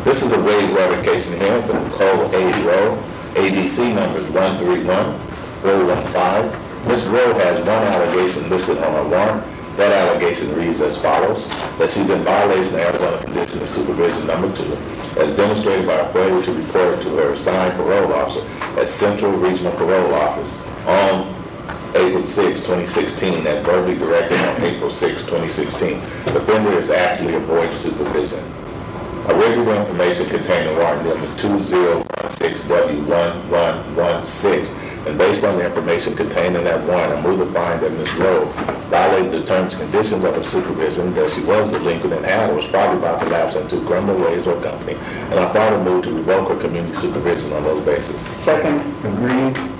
This is a wage revocation hearing for Nicole A. Rowe. ADC number is 131015. Ms. Rowe has one allegation listed on her warrant. That allegation reads as follows: that she's in violation of Arizona Condition of Supervision number 2, as demonstrated by a failure to report to her assigned parole officer at Central Regional Parole Office on April 6, 2016, and verbally directed on April 6, 2016. The offender is actually avoiding supervision. Original information contained in warrant number 2016W1116, and based on the information contained in that warrant, I move to find that Ms. Rowe violated the terms and conditions of her supervision, that she was delinquent and had or was probably about to lapse into criminal ways or company, and I further move to revoke her community supervision on those bases. Second. Agreed.